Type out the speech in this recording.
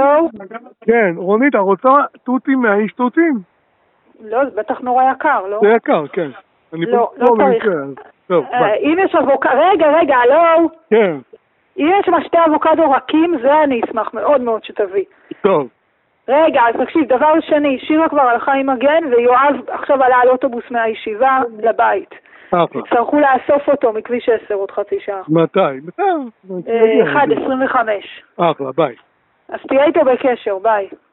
הלו? כן, רונית, את רוצה תותים מהאיש תותים? לא, זה בטח נורא יקר, לא? זה יקר, כן. לא, לא צריך. טוב, ביי. אם יש רגע, הלו? כן. אם יש שם 2 אבוקדו רכים, זה אני אשמח מאוד מאוד שתביא. טוב. רגע, אז תקשיב, דבר שני, שירה כבר הלכה עם מגן, ויואב עכשיו עלה על אוטובוס מהישיבה לבית. אחלה. צריכו לאסוף אותו מכביש 10 עוד חצי שעה. מתי? 1:25. אחלה, ביי. אז תהיה איתו בקשר, ביי.